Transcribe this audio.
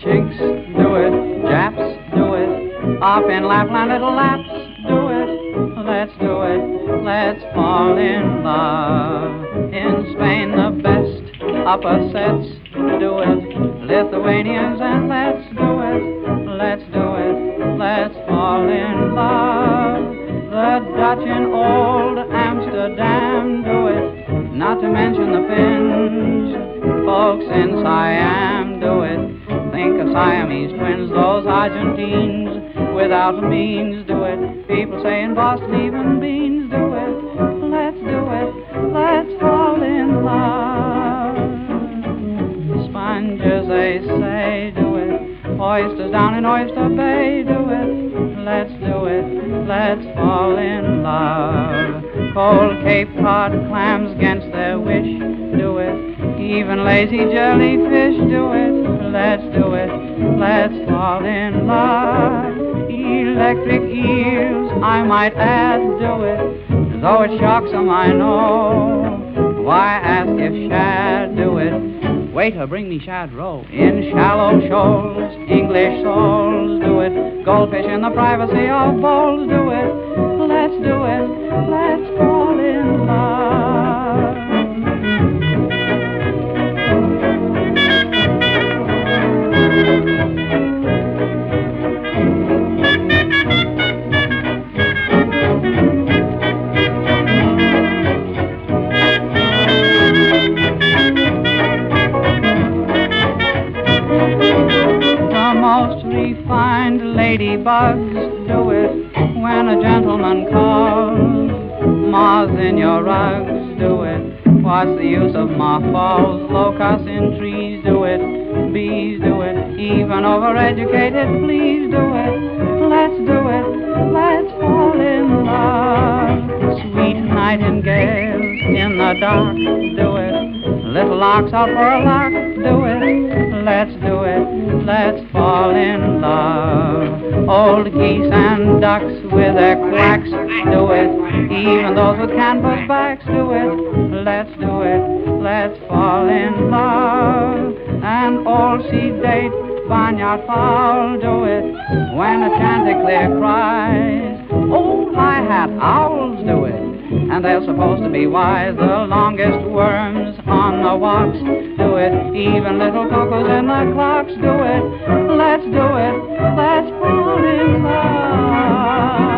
Chinks do it, Japs do it, up in Lapland little Laps do it. Let's do it, let's fall in love. In Spain the best upper sets do it, Lithuanians, and let's do it, let's do it, let's fall in love. The Dutch in old Amsterdam do it, not to mention the Finns, folks in Siam do it. Think of Siamese twins, those Argentines without means do it. People say in Boston even beans do it. Let's do it, let's fall in love. Sponges they say do it, oysters down in Oyster Bay do it. Let's do it, let's fall in love. Cold Cape Cod clams against their wish do it. Even lazy jellyfish do it. Let's do it, let's fall in love. Electric eels, I might add, do it. Though it shocks them, I know. Why ask if shad do it? Waiter, bring me shad roe. In shallow shoals, English souls do it. Goldfish in the privacy of bowls do it. Let's do it, let's fall in love. Refined ladybugs do it when a gentleman calls. Moths in your rugs do it. What's the use of mothballs? Locusts in trees do it. Bees do it. Even overeducated fleas do it. Let's do it. Let's fall in love. Sweet nightingales in the dark do it. Little larks out for a lark do it. Let's do it. Let's fall in love. Old geese and ducks with their quacks do it. Even those with canvas backs do it. Let's do it. Let's fall in love. And old sea date barnyard fowl do it. When a chanticleer cries, old hi-hat owls do it. And they're supposed to be wise. The longest worms on the walks do it. Even little cuckoos in the clocks do it. Let's do it. Let's fall in love.